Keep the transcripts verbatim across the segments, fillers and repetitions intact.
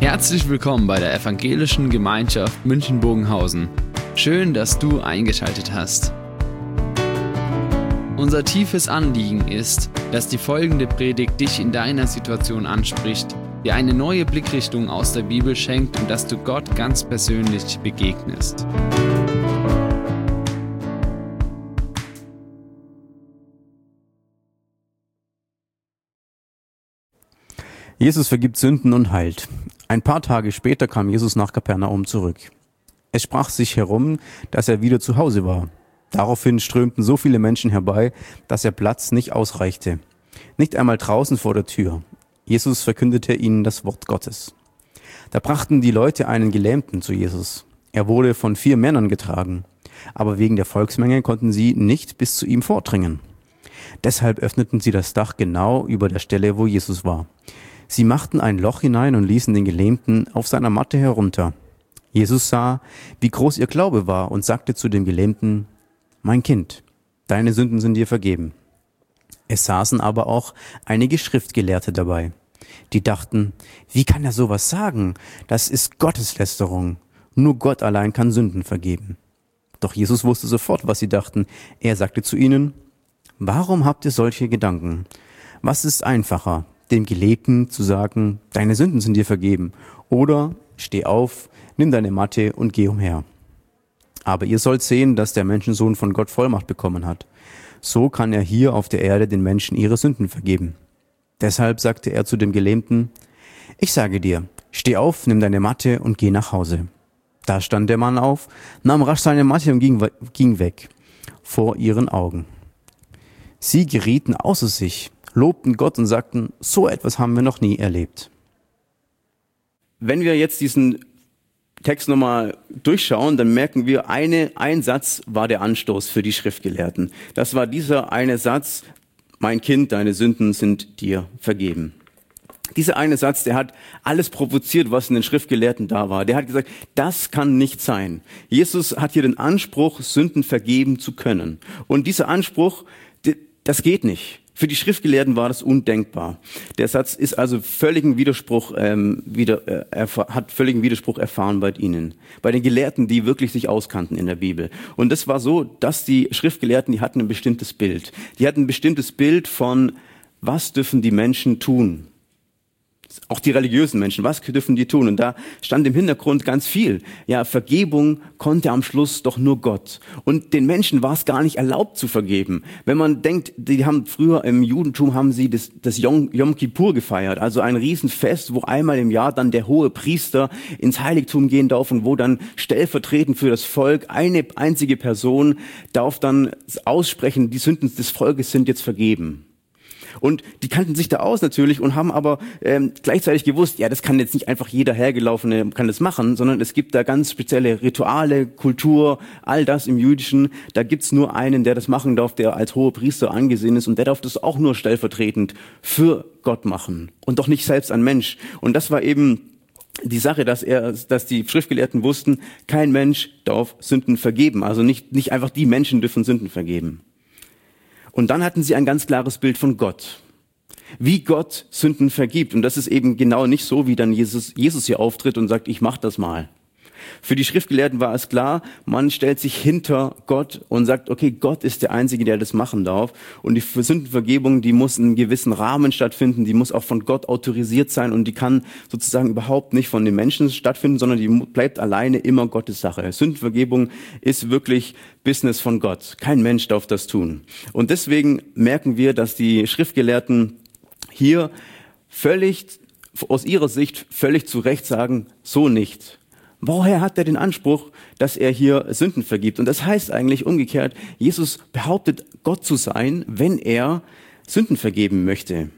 Herzlich willkommen bei der Evangelischen Gemeinschaft München-Bogenhausen. Schön, dass du eingeschaltet hast. Unser tiefes Anliegen ist, dass die folgende Predigt dich in deiner Situation anspricht, dir eine neue Blickrichtung aus der Bibel schenkt und dass du Gott ganz persönlich begegnest. Jesus vergibt Sünden und heilt. Ein paar Tage später kam Jesus nach Kapernaum zurück. Es sprach sich herum, dass er wieder zu Hause war. Daraufhin strömten so viele Menschen herbei, dass der Platz nicht ausreichte. Nicht einmal draußen vor der Tür. Jesus verkündete ihnen das Wort Gottes. Da brachten die Leute einen Gelähmten zu Jesus. Er wurde von vier Männern getragen, aber wegen der Volksmenge konnten sie nicht bis zu ihm vordringen. Deshalb öffneten sie das Dach genau über der Stelle, wo Jesus war. Sie machten ein Loch hinein und ließen den Gelähmten auf seiner Matte herunter. Jesus sah, wie groß ihr Glaube war und sagte zu dem Gelähmten: Mein Kind, deine Sünden sind dir vergeben. Es saßen aber auch einige Schriftgelehrte dabei. Die dachten: Wie kann er sowas sagen? Das ist Gotteslästerung. Nur Gott allein kann Sünden vergeben. Doch Jesus wusste sofort, was sie dachten. Er sagte zu ihnen: Warum habt ihr solche Gedanken? Was ist einfacher, dem Gelähmten zu sagen: Deine Sünden sind dir vergeben? Oder: Steh auf, nimm deine Matte und geh umher. Aber ihr sollt sehen, dass der Menschensohn von Gott Vollmacht bekommen hat. So kann er hier auf der Erde den Menschen ihre Sünden vergeben. Deshalb sagte er zu dem Gelähmten: Ich sage dir, steh auf, nimm deine Matte und geh nach Hause. Da stand der Mann auf, nahm rasch seine Matte und ging, ging weg, vor ihren Augen. Sie gerieten außer sich, lobten Gott und sagten: So etwas haben wir noch nie erlebt. Wenn wir jetzt diesen Text nochmal durchschauen, dann merken wir, eine, ein Satz war der Anstoß für die Schriftgelehrten. Das war dieser eine Satz: Mein Kind, deine Sünden sind dir vergeben. Dieser eine Satz, der hat alles provoziert, was in den Schriftgelehrten da war. Der hat gesagt, das kann nicht sein. Jesus hat hier den Anspruch, Sünden vergeben zu können. Und dieser Anspruch, das geht nicht. Für die Schriftgelehrten war das undenkbar. Der Satz ist also völligen Widerspruch, ähm, wieder, äh, erf- hat völligen Widerspruch erfahren bei ihnen. Bei den Gelehrten, die wirklich sich auskannten in der Bibel. Und das war so, dass die Schriftgelehrten, die hatten ein bestimmtes Bild. Die hatten ein bestimmtes Bild von, was dürfen die Menschen tun? Auch die religiösen Menschen, was dürfen die tun? Und da stand im Hintergrund ganz viel. Ja, Vergebung konnte am Schluss doch nur Gott. Und den Menschen war es gar nicht erlaubt zu vergeben. Wenn man denkt, die haben früher im Judentum haben sie das, das Yom, Yom Kippur gefeiert, also ein Riesenfest, wo einmal im Jahr dann der hohe Priester ins Heiligtum gehen darf und wo dann stellvertretend für das Volk eine einzige Person darf dann aussprechen, die Sünden des Volkes sind jetzt vergeben. Und die kannten sich da aus natürlich und haben aber ähm, gleichzeitig gewusst, ja, das kann jetzt nicht einfach jeder Hergelaufene kann das machen, sondern es gibt da ganz spezielle Rituale, Kultur, all das im Jüdischen. Da gibt's nur einen, der das machen darf, der als hoher Priester angesehen ist, und der darf das auch nur stellvertretend für Gott machen und doch nicht selbst ein Mensch. Und das war eben die Sache, dass er, dass die Schriftgelehrten wussten, kein Mensch darf Sünden vergeben. Also nicht nicht einfach die Menschen dürfen Sünden vergeben. Und dann hatten sie ein ganz klares Bild von Gott, wie Gott Sünden vergibt. Und das ist eben genau nicht so, wie dann Jesus, Jesus hier auftritt und sagt, ich mach das mal. Für die Schriftgelehrten war es klar, man stellt sich hinter Gott und sagt, okay, Gott ist der Einzige, der das machen darf. Und die Sündenvergebung, die muss in einem gewissen Rahmen stattfinden, die muss auch von Gott autorisiert sein und die kann sozusagen überhaupt nicht von den Menschen stattfinden, sondern die bleibt alleine immer Gottes Sache. Sündenvergebung ist wirklich Business von Gott. Kein Mensch darf das tun. Und deswegen merken wir, dass die Schriftgelehrten hier völlig, aus ihrer Sicht völlig zu Recht sagen, so nicht. Woher hat er den Anspruch, dass er hier Sünden vergibt? Und das heißt eigentlich umgekehrt, Jesus behauptet, Gott zu sein, wenn er Sünden vergeben möchte.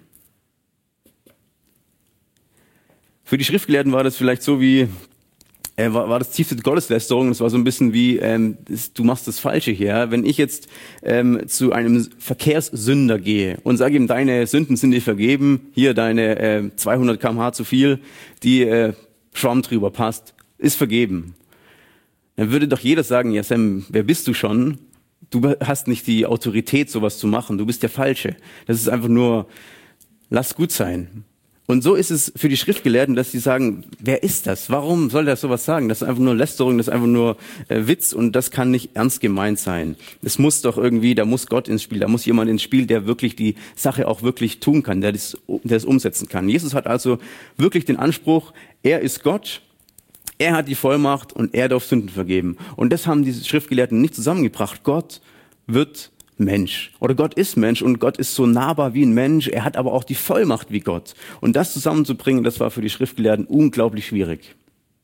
Für die Schriftgelehrten war das vielleicht so wie, äh, war, war das tiefste Gotteslästerung. Das war so ein bisschen wie, ähm, das, du machst das Falsche hier. Wenn ich jetzt ähm, zu einem Verkehrssünder gehe und sage ihm, deine Sünden sind dir vergeben, hier deine äh, zweihundert Kilometer pro Stunde zu viel, die äh, Schwamm drüber passt, ist vergeben. Dann würde doch jeder sagen, ja Sam, wer bist du schon? Du hast nicht die Autorität, sowas zu machen. Du bist der Falsche. Das ist einfach nur, lass gut sein. Und so ist es für die Schriftgelehrten, dass sie sagen, wer ist das? Warum soll der sowas sagen? Das ist einfach nur Lästerung, das ist einfach nur äh, Witz und das kann nicht ernst gemeint sein. Es muss doch irgendwie, da muss Gott ins Spiel, da muss jemand ins Spiel, der wirklich die Sache auch wirklich tun kann, der das, der das umsetzen kann. Jesus hat also wirklich den Anspruch, er ist Gott, er hat die Vollmacht und er darf Sünden vergeben. Und das haben diese Schriftgelehrten nicht zusammengebracht. Gott wird Mensch. Oder Gott ist Mensch und Gott ist so nahbar wie ein Mensch. Er hat aber auch die Vollmacht wie Gott. Und das zusammenzubringen, das war für die Schriftgelehrten unglaublich schwierig.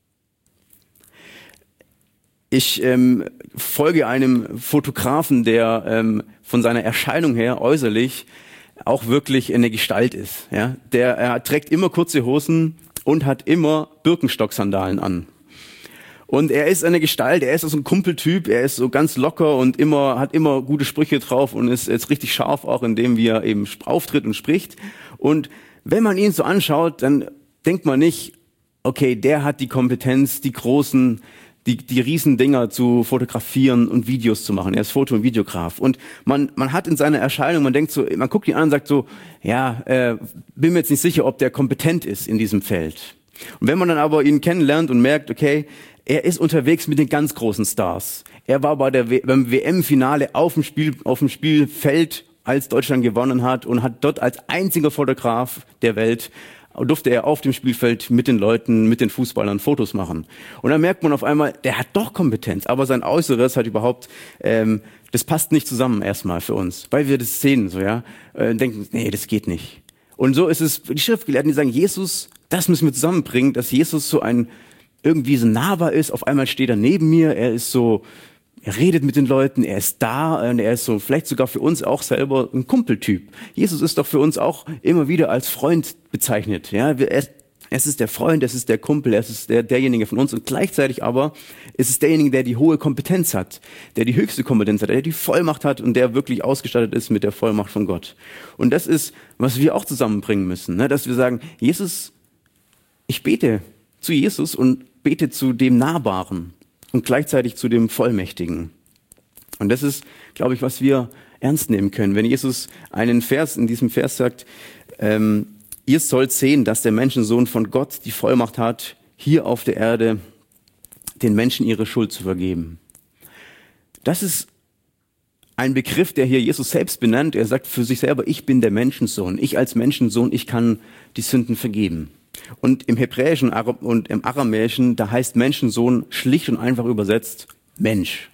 Ich ähm, folge einem Fotografen, der ähm, von seiner Erscheinung her äußerlich auch wirklich eine Gestalt ist. Ja? Der er trägt immer kurze Hosen und hat immer Birkenstock-Sandalen an. Und er ist eine Gestalt, er ist so ein Kumpeltyp, er ist so ganz locker und immer hat immer gute Sprüche drauf und ist jetzt richtig scharf auch in dem, wie er eben auftritt und spricht. Und wenn man ihn so anschaut, dann denkt man nicht, okay, der hat die Kompetenz, die großen, die die Riesendinger zu fotografieren und Videos zu machen. Er ist Foto- und Videograf. Und man man hat in seiner Erscheinung, man denkt so, man guckt ihn an und sagt so, ja, äh, bin mir jetzt nicht sicher, ob der kompetent ist in diesem Feld. Und wenn man dann aber ihn kennenlernt und merkt, okay, er ist unterwegs mit den ganz großen Stars. Er war bei der w- beim W M-Finale auf dem Spiel, auf dem Spielfeld, als Deutschland gewonnen hat und hat dort als einziger Fotograf der Welt durfte er auf dem Spielfeld mit den Leuten, mit den Fußballern Fotos machen. Und dann merkt man auf einmal, der hat doch Kompetenz, aber sein Äußeres hat überhaupt, ähm, das passt nicht zusammen erstmal für uns, weil wir das sehen, so ja, äh, denken, nee, das geht nicht. Und so ist es, die Schriftgelehrten, die sagen, Jesus, das müssen wir zusammenbringen, dass Jesus so ein irgendwie so nahbar ist, auf einmal steht er neben mir, er ist so, er redet mit den Leuten, er ist da und er ist so vielleicht sogar für uns auch selber ein Kumpeltyp. Jesus ist doch für uns auch immer wieder als Freund bezeichnet. Ja, er, es ist der Freund, es ist der Kumpel, es ist der, derjenige von uns und gleichzeitig aber ist es derjenige, der die hohe Kompetenz hat, der die höchste Kompetenz hat, der die Vollmacht hat und der wirklich ausgestattet ist mit der Vollmacht von Gott. Und das ist, was wir auch zusammenbringen müssen, ne? Dass wir sagen, Jesus, ich bete zu Jesus und bete zu dem Nahbaren und gleichzeitig zu dem Vollmächtigen. Und das ist, glaube ich, was wir ernst nehmen können. Wenn Jesus einen Vers, in diesem Vers sagt, ähm, ihr sollt sehen, dass der Menschensohn von Gott die Vollmacht hat, hier auf der Erde den Menschen ihre Schuld zu vergeben. Das ist ein Begriff, der hier Jesus selbst benennt. Er sagt für sich selber, ich bin der Menschensohn. Ich als Menschensohn, ich kann die Sünden vergeben. Und im Hebräischen und im Aramäischen, da heißt Menschensohn schlicht und einfach übersetzt Mensch.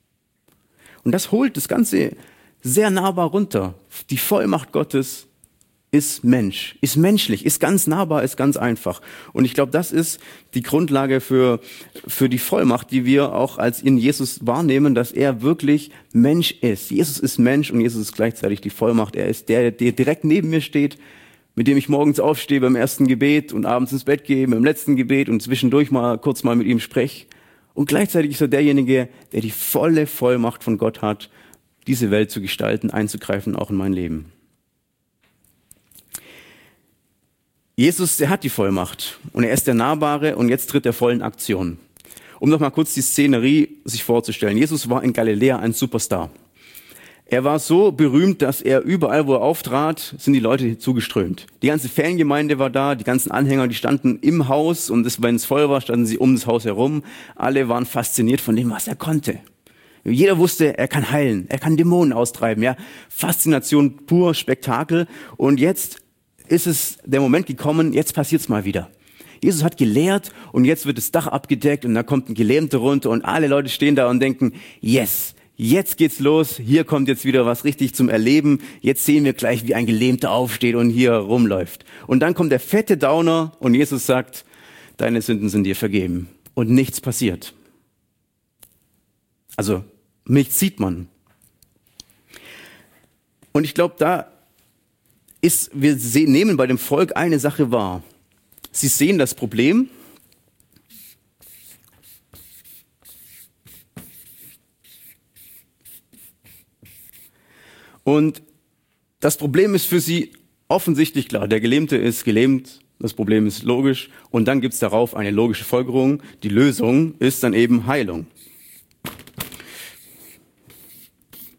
Und das holt das Ganze sehr nahbar runter. Die Vollmacht Gottes ist Mensch, ist menschlich, ist ganz nahbar, ist ganz einfach. Und ich glaube, das ist die Grundlage für, für die Vollmacht, die wir auch als in Jesus wahrnehmen, dass er wirklich Mensch ist. Jesus ist Mensch und Jesus ist gleichzeitig die Vollmacht. Er ist der, der direkt neben mir steht, mit dem ich morgens aufstehe beim ersten Gebet und abends ins Bett gehe beim letzten Gebet und zwischendurch mal kurz mal mit ihm spreche. Und gleichzeitig ist er derjenige, der die volle Vollmacht von Gott hat, diese Welt zu gestalten, einzugreifen, auch in mein Leben. Jesus, der hat die Vollmacht und er ist der Nahbare und jetzt tritt er voll in Aktion. Um noch mal kurz die Szenerie sich vorzustellen. Jesus war in Galiläa ein Superstar. Er war so berühmt, dass er überall, wo er auftrat, sind die Leute zugeströmt. Die ganze Fangemeinde war da, die ganzen Anhänger, die standen im Haus und das, wenn es voll war, standen sie um das Haus herum. Alle waren fasziniert von dem, was er konnte. Jeder wusste, er kann heilen, er kann Dämonen austreiben. Ja, Faszination pur, Spektakel. Und jetzt ist es der Moment gekommen, jetzt passiert's mal wieder. Jesus hat gelehrt und jetzt wird das Dach abgedeckt und da kommt ein Gelähmter runter und alle Leute stehen da und denken, yes, jetzt geht's los, hier kommt jetzt wieder was richtig zum Erleben, jetzt sehen wir gleich, wie ein Gelähmter aufsteht und hier rumläuft. Und dann kommt der fette Downer und Jesus sagt, deine Sünden sind dir vergeben und nichts passiert. Also, nichts sieht man. Und ich glaube, da ist, wir sehen, nehmen bei dem Volk eine Sache wahr. Sie sehen das Problem. Und das Problem ist für sie offensichtlich klar. Der Gelähmte ist gelähmt, das Problem ist logisch. Und dann gibt es darauf eine logische Folgerung. Die Lösung ist dann eben Heilung.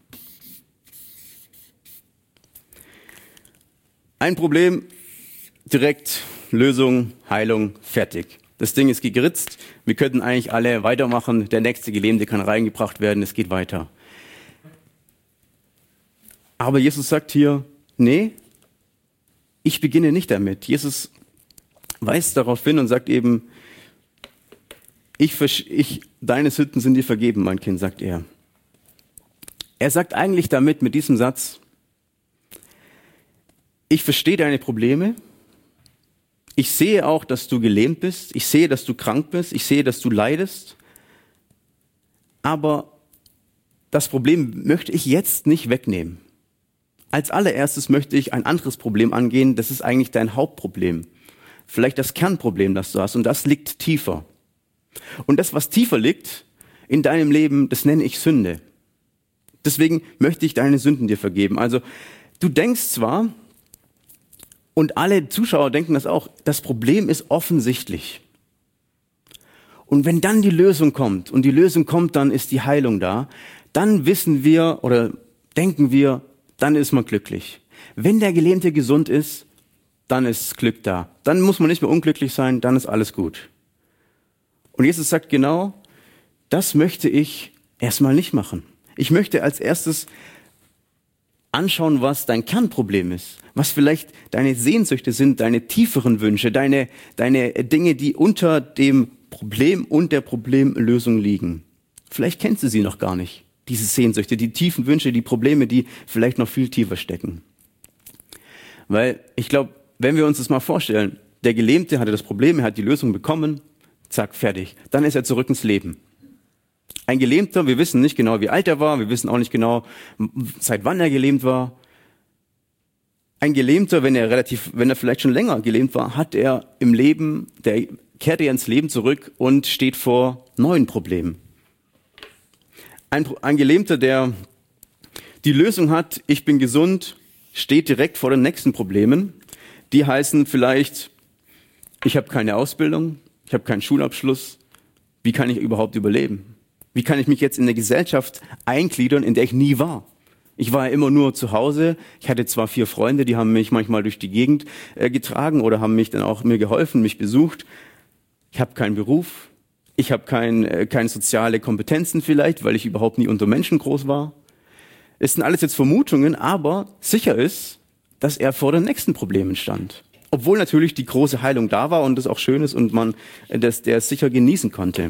Ein Problem, direkt Lösung, Heilung, fertig. Das Ding ist geritzt, wir könnten eigentlich alle weitermachen, der nächste Gelähmte kann reingebracht werden, es geht weiter. Aber Jesus sagt hier, nee, ich beginne nicht damit. Jesus weist darauf hin und sagt eben, ich, ich, deine Sünden sind dir vergeben, mein Kind, sagt er. Er sagt eigentlich damit, mit diesem Satz, ich verstehe deine Probleme, ich sehe auch, dass du gelähmt bist, ich sehe, dass du krank bist, ich sehe, dass du leidest, aber das Problem möchte ich jetzt nicht wegnehmen. Als allererstes möchte ich ein anderes Problem angehen, das ist eigentlich dein Hauptproblem. Vielleicht das Kernproblem, das du hast, und das liegt tiefer. Und das, was tiefer liegt in deinem Leben, das nenne ich Sünde. Deswegen möchte ich deine Sünden dir vergeben. Also du denkst zwar, und alle Zuschauer denken das auch, das Problem ist offensichtlich. Und wenn dann die Lösung kommt, und die Lösung kommt, dann ist die Heilung da, dann wissen wir oder denken wir, dann ist man glücklich. Wenn der Gelähmte gesund ist, dann ist Glück da. Dann muss man nicht mehr unglücklich sein, dann ist alles gut. Und Jesus sagt genau, das möchte ich erstmal nicht machen. Ich möchte als erstes anschauen, was dein Kernproblem ist, was vielleicht deine Sehnsüchte sind, deine tieferen Wünsche, deine, deine Dinge, die unter dem Problem und der Problemlösung liegen. Vielleicht kennst du sie noch gar nicht. Diese Sehnsüchte, die tiefen Wünsche, die Probleme, die vielleicht noch viel tiefer stecken. Weil ich glaube, wenn wir uns das mal vorstellen, der Gelähmte hatte das Problem, er hat die Lösung bekommen, zack, fertig. Dann ist er zurück ins Leben. Ein Gelähmter, wir wissen nicht genau, wie alt er war, wir wissen auch nicht genau, seit wann er gelähmt war. Ein Gelähmter, wenn er relativ, wenn er vielleicht schon länger gelähmt war, hat er im Leben, der kehrt er ins Leben zurück und steht vor neuen Problemen. Ein, ein Gelähmter, der die Lösung hat, ich bin gesund, steht direkt vor den nächsten Problemen. Die heißen vielleicht, ich habe keine Ausbildung, ich habe keinen Schulabschluss. Wie kann ich überhaupt überleben? Wie kann ich mich jetzt in eine Gesellschaft eingliedern, in der ich nie war? Ich war ja immer nur zu Hause. Ich hatte zwar vier Freunde, die haben mich manchmal durch die Gegend äh, getragen oder haben mich dann auch mir geholfen, mich besucht. Ich habe keinen Beruf. Ich habe kein, äh, keine soziale Kompetenzen vielleicht, weil ich überhaupt nie unter Menschen groß war. Es sind alles jetzt Vermutungen, aber sicher ist, dass er vor den nächsten Problemen stand. Obwohl natürlich die große Heilung da war und das auch schön ist und man das der sicher genießen konnte.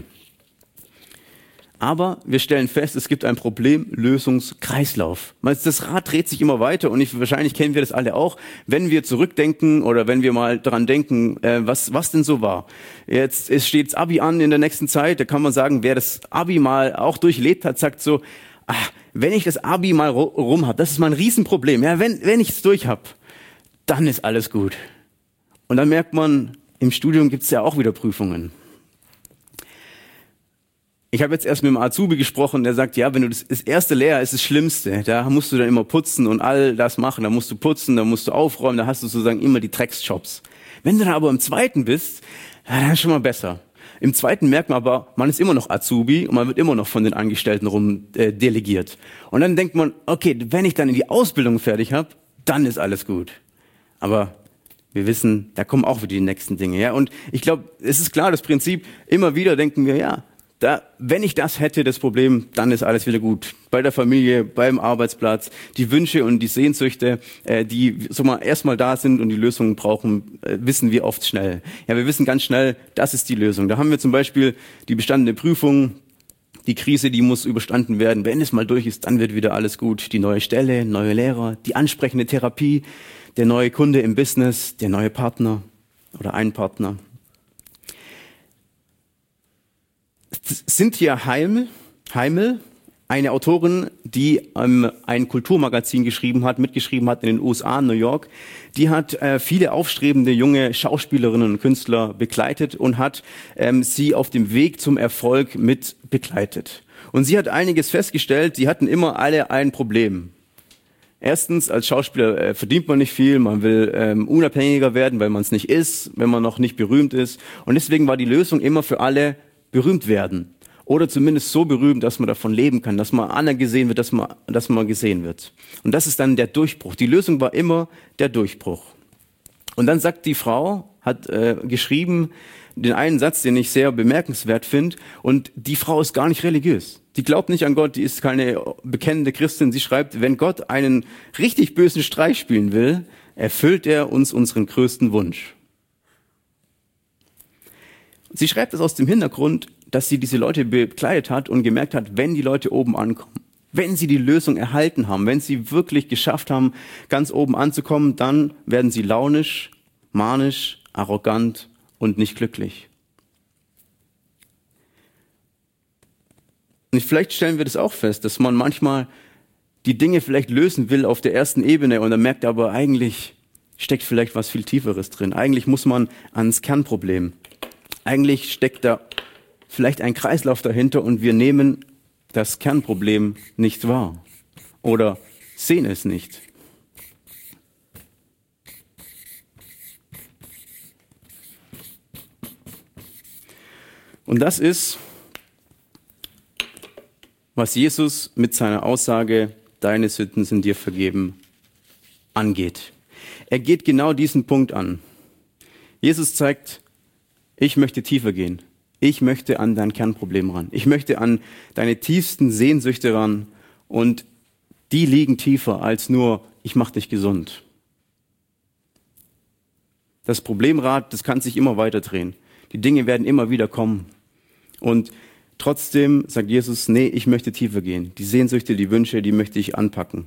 Aber wir stellen fest, es gibt einen Problemlösungskreislauf. Das Rad dreht sich immer weiter und ich, wahrscheinlich kennen wir das alle auch, wenn wir zurückdenken oder wenn wir mal daran denken, äh, was, was denn so war. Jetzt es steht das Abi an in der nächsten Zeit, da kann man sagen, wer das Abi mal auch durchlebt hat, sagt so, ach, wenn ich das Abi mal rum habe, das ist mal ein Riesenproblem. Ja, wenn, wenn ich es durch habe, dann ist alles gut. Und dann merkt man, im Studium gibt es ja auch wieder Prüfungen. Ich habe jetzt erst mit dem Azubi gesprochen, der sagt, ja, wenn du das, das erste Lehrjahr ist das Schlimmste, da musst du dann immer putzen und all das machen, da musst du putzen, da musst du aufräumen, da hast du sozusagen immer die Drecksjobs. Wenn du dann aber im zweiten bist, ja, dann ist schon mal besser. Im zweiten merkt man aber, man ist immer noch Azubi und man wird immer noch von den Angestellten rum äh, delegiert. Und dann denkt man, okay, wenn ich dann in die Ausbildung fertig habe, dann ist alles gut. Aber wir wissen, da kommen auch wieder die nächsten Dinge. Ja? Und ich glaube, es ist klar, das Prinzip, immer wieder denken wir, ja, da, wenn ich das hätte, das Problem, dann ist alles wieder gut. Bei der Familie, beim Arbeitsplatz, die Wünsche und die Sehnsüchte, äh, die so mal erstmal da sind und die Lösungen brauchen, äh, wissen wir oft schnell. Ja, wir wissen ganz schnell, das ist die Lösung. Da haben wir zum Beispiel die bestandene Prüfung, die Krise, die muss überstanden werden. Wenn es mal durch ist, dann wird wieder alles gut. Die neue Stelle, neue Lehrer, die ansprechende Therapie, der neue Kunde im Business, der neue Partner oder ein Partner. Cynthia Heimel, Heimel, eine Autorin, die ähm, ein Kulturmagazin geschrieben hat, mitgeschrieben hat in den U S A, New York, die hat äh, viele aufstrebende junge Schauspielerinnen und Künstler begleitet und hat ähm, sie auf dem Weg zum Erfolg mit begleitet. Und sie hat einiges festgestellt, sie hatten immer alle ein Problem. Erstens, als Schauspieler äh, verdient man nicht viel, man will ähm, unabhängiger werden, weil man es nicht ist, wenn man noch nicht berühmt ist. Und deswegen war die Lösung immer für alle, berühmt werden. Oder zumindest so berühmt, dass man davon leben kann, dass man anerkannt wird, dass man, dass man gesehen wird. Und das ist dann der Durchbruch. Die Lösung war immer der Durchbruch. Und dann sagt die Frau, hat äh, geschrieben, den einen Satz, den ich sehr bemerkenswert finde, und die Frau ist gar nicht religiös. Die glaubt nicht an Gott, die ist keine bekennende Christin. Sie schreibt, wenn Gott einen richtig bösen Streich spielen will, erfüllt er uns unseren größten Wunsch. Sie schreibt es aus dem Hintergrund, dass sie diese Leute bekleidet hat und gemerkt hat, wenn die Leute oben ankommen, wenn sie die Lösung erhalten haben, wenn sie wirklich geschafft haben, ganz oben anzukommen, dann werden sie launisch, manisch, arrogant und nicht glücklich. Und vielleicht stellen wir das auch fest, dass man manchmal die Dinge vielleicht lösen will auf der ersten Ebene und dann merkt aber, eigentlich steckt vielleicht was viel Tieferes drin. Eigentlich muss man ans Kernproblem. Eigentlich steckt da vielleicht ein Kreislauf dahinter und wir nehmen das Kernproblem nicht wahr oder sehen es nicht. Und das ist, was Jesus mit seiner Aussage, deine Sünden sind dir vergeben, angeht. Er geht genau diesen Punkt an. Jesus zeigt, ich möchte tiefer gehen. Ich möchte an dein Kernproblem ran. Ich möchte an deine tiefsten Sehnsüchte ran. Und die liegen tiefer als nur, ich mache dich gesund. Das Problemrad, das kann sich immer weiter drehen. Die Dinge werden immer wieder kommen. Und trotzdem sagt Jesus, nee, ich möchte tiefer gehen. Die Sehnsüchte, die Wünsche, die möchte ich anpacken.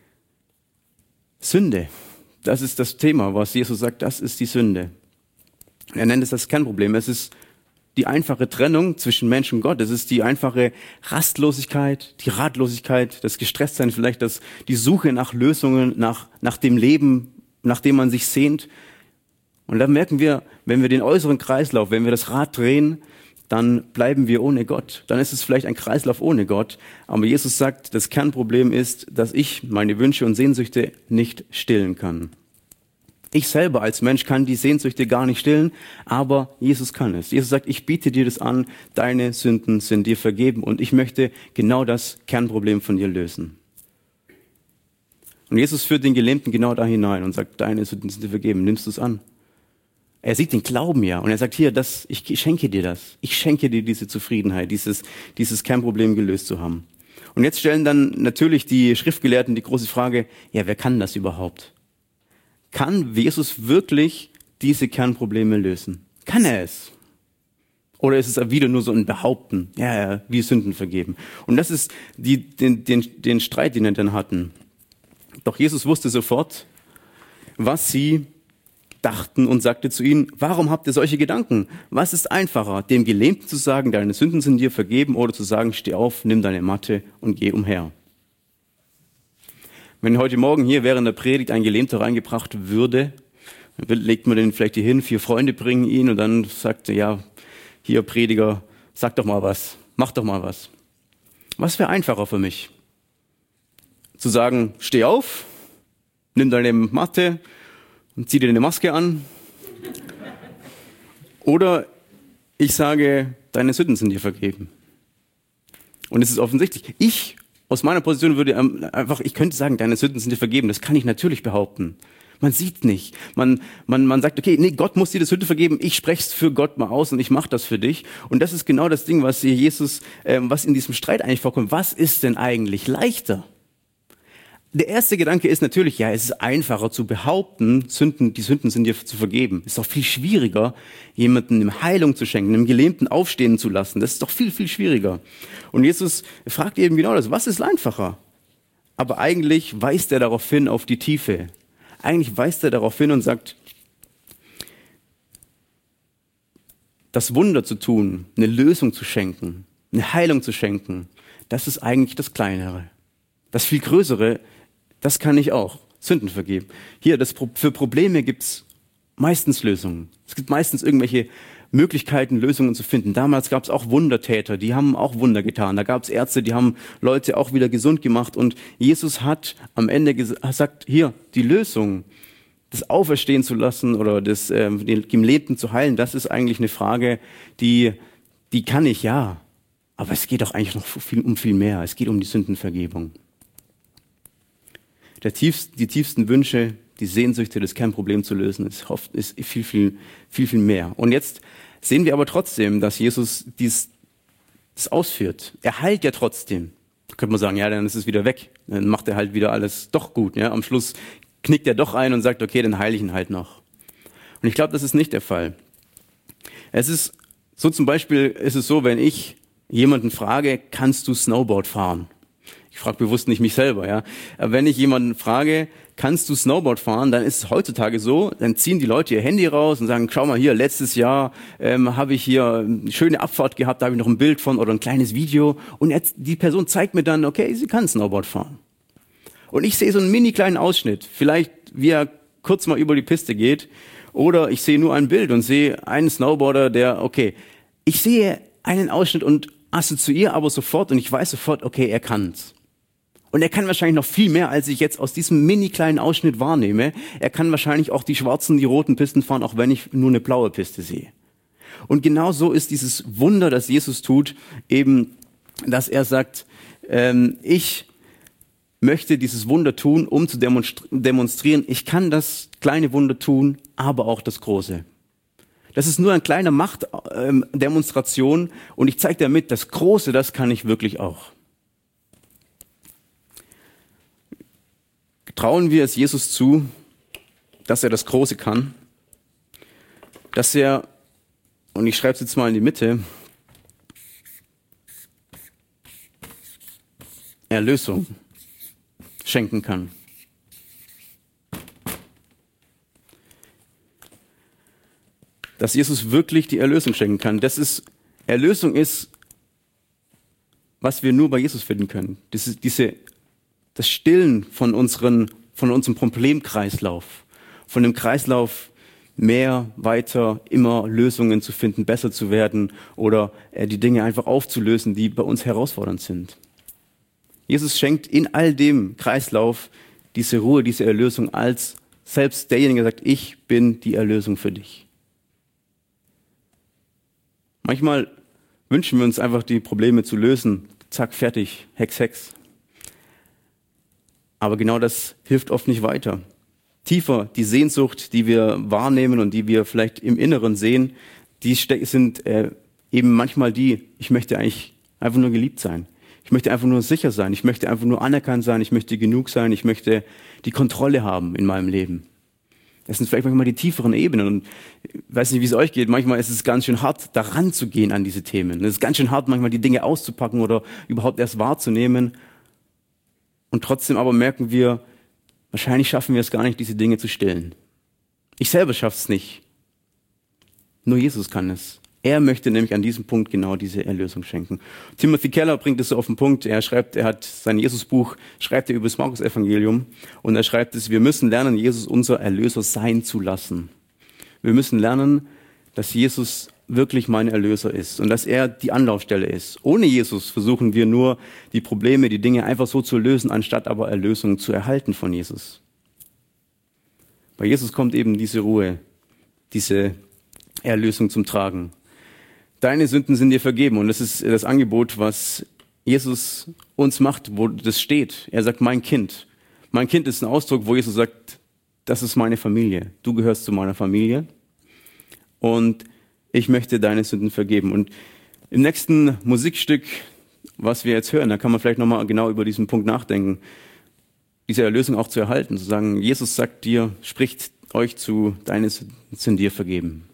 Sünde, das ist das Thema, was Jesus sagt, das ist die Sünde. Er nennt es das Kernproblem. Es ist die einfache Trennung zwischen Mensch und Gott. Es ist die einfache Rastlosigkeit, die Ratlosigkeit, das Gestresstsein, vielleicht das, die Suche nach Lösungen, nach, nach dem Leben, nach dem man sich sehnt. Und dann merken wir, wenn wir den äußeren Kreislauf, wenn wir das Rad drehen, dann bleiben wir ohne Gott. Dann ist es vielleicht ein Kreislauf ohne Gott. Aber Jesus sagt, das Kernproblem ist, dass ich meine Wünsche und Sehnsüchte nicht stillen kann. Ich selber als Mensch kann die Sehnsüchte gar nicht stillen, aber Jesus kann es. Jesus sagt, ich biete dir das an, deine Sünden sind dir vergeben und ich möchte genau das Kernproblem von dir lösen. Und Jesus führt den Gelähmten genau da hinein und sagt, deine Sünden sind dir vergeben, nimmst du es an? Er sieht den Glauben ja und er sagt, hier, das, ich schenke dir das. Ich schenke dir diese Zufriedenheit, dieses, dieses Kernproblem gelöst zu haben. Und jetzt stellen dann natürlich die Schriftgelehrten die große Frage, ja, wer kann das überhaupt? Kann Jesus wirklich diese Kernprobleme lösen? Kann er es? Oder ist es wieder nur so ein Behaupten? Ja, ja, wir Sünden vergeben. Und das ist die, den, den, den Streit, den er dann hatten. Doch Jesus wusste sofort, was sie dachten und sagte zu ihnen, warum habt ihr solche Gedanken? Was ist einfacher, dem Gelähmten zu sagen, deine Sünden sind dir vergeben, oder zu sagen, steh auf, nimm deine Matte und geh umher? Wenn heute Morgen hier während der Predigt ein Gelähmter reingebracht würde, dann legt man den vielleicht hier hin, vier Freunde bringen ihn und dann sagt er, ja, hier Prediger, sag doch mal was, mach doch mal was. Was wäre einfacher für mich? Zu sagen, steh auf, nimm deine Matte und zieh dir eine Maske an. Oder ich sage, deine Sünden sind dir vergeben. Und es ist offensichtlich, ich aus meiner Position würde einfach, ich könnte sagen, deine Sünden sind dir vergeben. Das kann ich natürlich behaupten. Man sieht nicht. Man, man, man sagt, okay, nee, Gott muss dir das Sünde vergeben. Ich spreche es für Gott mal aus und ich mache das für dich. Und das ist genau das Ding, was hier Jesus, ähm, was in diesem Streit eigentlich vorkommt. Was ist denn eigentlich leichter? Der erste Gedanke ist natürlich, ja, es ist einfacher zu behaupten, Sünden, die Sünden sind dir zu vergeben. Es ist doch viel schwieriger, jemandem eine Heilung zu schenken, einem Gelähmten aufstehen zu lassen. Das ist doch viel, viel schwieriger. Und Jesus fragt eben genau das, was ist einfacher? Aber eigentlich weist er darauf hin, auf die Tiefe. Eigentlich weist er darauf hin und sagt, das Wunder zu tun, eine Lösung zu schenken, eine Heilung zu schenken, das ist eigentlich das Kleinere. Das viel Größere, das kann ich auch. Sünden vergeben. Hier, das, für Probleme gibt's meistens Lösungen. Es gibt meistens irgendwelche Möglichkeiten, Lösungen zu finden. Damals gab's auch Wundertäter, die haben auch Wunder getan. Da gab's Ärzte, die haben Leute auch wieder gesund gemacht. Und Jesus hat am Ende gesagt, hier, die Lösung, das Auferstehen zu lassen oder das, äh, den Gelähmten zu heilen, das ist eigentlich eine Frage, die, die kann ich, ja. Aber es geht doch eigentlich noch viel, um viel mehr. Es geht um die Sündenvergebung. Der tiefst, die tiefsten Wünsche, die Sehnsüchte, das Kernproblem zu lösen, ist, ist viel, viel, viel, viel mehr. Und jetzt sehen wir aber trotzdem, dass Jesus dies, das ausführt. Er heilt ja trotzdem. Da könnte man sagen, ja, dann ist es wieder weg. Dann macht er halt wieder alles doch gut. Ja? Am Schluss knickt er doch ein und sagt, okay, dann heile ich ihn halt noch. Und ich glaube, das ist nicht der Fall. Es ist so, zum Beispiel ist es so, wenn ich jemanden frage, kannst du Snowboard fahren? Ich frage bewusst nicht mich selber, ja. Aber wenn ich jemanden frage, kannst du Snowboard fahren, dann ist es heutzutage so, dann ziehen die Leute ihr Handy raus und sagen, schau mal hier, letztes Jahr ähm, habe ich hier eine schöne Abfahrt gehabt, da habe ich noch ein Bild von oder ein kleines Video. Und jetzt, die Person zeigt mir dann, okay, sie kann Snowboard fahren. Und ich sehe so einen mini kleinen Ausschnitt, vielleicht wie er kurz mal über die Piste geht, oder ich sehe nur ein Bild und sehe einen Snowboarder, der, okay, ich sehe einen Ausschnitt und assoziiere aber sofort und ich weiß sofort, okay, er kann's. Und er kann wahrscheinlich noch viel mehr, als ich jetzt aus diesem mini kleinen Ausschnitt wahrnehme. Er kann wahrscheinlich auch die schwarzen, die roten Pisten fahren, auch wenn ich nur eine blaue Piste sehe. Und genau so ist dieses Wunder, das Jesus tut, eben, dass er sagt, ähm, ich möchte dieses Wunder tun, um zu demonstrieren, ich kann das kleine Wunder tun, aber auch das große. Das ist nur eine kleine Machtdemonstration und ich zeige damit, das Große, das kann ich wirklich auch. Trauen wir es Jesus zu, dass er das Große kann, dass er, und ich schreibe es jetzt mal in die Mitte, Erlösung schenken kann. Dass Jesus wirklich die Erlösung schenken kann. Das ist, Erlösung ist, was wir nur bei Jesus finden können. Das ist diese, das Stillen von unseren, von unserem Problemkreislauf. Von dem Kreislauf mehr, weiter, immer Lösungen zu finden, besser zu werden oder äh, die Dinge einfach aufzulösen, die bei uns herausfordernd sind. Jesus schenkt in all dem Kreislauf diese Ruhe, diese Erlösung, als selbst derjenige sagt, ich bin die Erlösung für dich. Manchmal wünschen wir uns einfach, die Probleme zu lösen. Zack, fertig, Hex, Hex. Aber genau das hilft oft nicht weiter. Tiefer, die Sehnsucht, die wir wahrnehmen und die wir vielleicht im Inneren sehen, die sind äh, eben manchmal die, ich möchte eigentlich einfach nur geliebt sein. Ich möchte einfach nur sicher sein. Ich möchte einfach nur anerkannt sein. Ich möchte genug sein. Ich möchte die Kontrolle haben in meinem Leben. Das sind vielleicht manchmal die tieferen Ebenen. Und ich weiß nicht, wie es euch geht. Manchmal ist es ganz schön hart, daran zu gehen an diese Themen. Es ist ganz schön hart, manchmal die Dinge auszupacken oder überhaupt erst wahrzunehmen. Und trotzdem aber merken wir, wahrscheinlich schaffen wir es gar nicht, diese Dinge zu stillen. Ich selber schaffe es nicht. Nur Jesus kann es. Er möchte nämlich an diesem Punkt genau diese Erlösung schenken. Timothy Keller bringt es so auf den Punkt. Er schreibt, er hat sein Jesusbuch, schreibt er über das Markus-Evangelium. Und er schreibt es, wir müssen lernen, Jesus unser Erlöser sein zu lassen. Wir müssen lernen, dass Jesus wirklich mein Erlöser ist und dass er die Anlaufstelle ist. Ohne Jesus versuchen wir nur, die Probleme, die Dinge einfach so zu lösen, anstatt aber Erlösung zu erhalten von Jesus. Bei Jesus kommt eben diese Ruhe, diese Erlösung zum Tragen. Deine Sünden sind dir vergeben. Und das ist das Angebot, was Jesus uns macht, wo das steht. Er sagt, mein Kind. Mein Kind ist ein Ausdruck, wo Jesus sagt, das ist meine Familie. Du gehörst zu meiner Familie. Und ich möchte deine Sünden vergeben. Und im nächsten Musikstück, was wir jetzt hören, da kann man vielleicht nochmal genau über diesen Punkt nachdenken, diese Erlösung auch zu erhalten. Zu sagen, Jesus sagt dir, spricht euch zu, deine Sünden sind dir vergeben.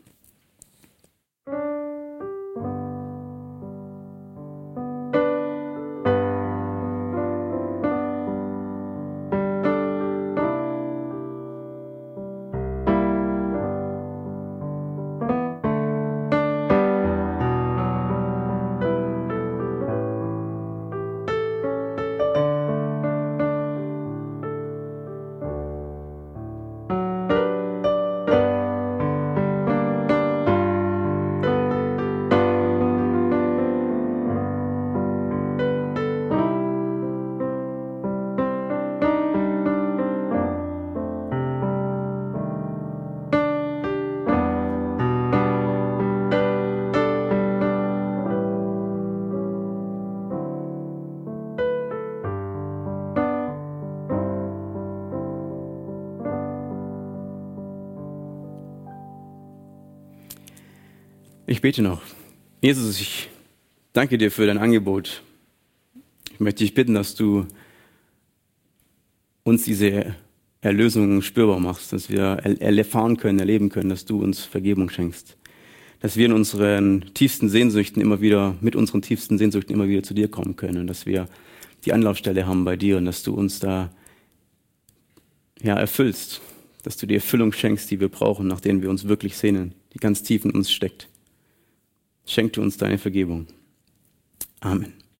Ich bete noch. Jesus, ich danke dir für dein Angebot. Ich möchte dich bitten, dass du uns diese Erlösung spürbar machst, dass wir erfahren können, erleben können, dass du uns Vergebung schenkst. Dass wir in unseren tiefsten Sehnsüchten immer wieder, mit unseren tiefsten Sehnsüchten immer wieder zu dir kommen können und dass wir die Anlaufstelle haben bei dir und dass du uns da ja, erfüllst, dass du die Erfüllung schenkst, die wir brauchen, nach denen wir uns wirklich sehnen, die ganz tief in uns steckt. Schenk du uns deine Vergebung. Amen.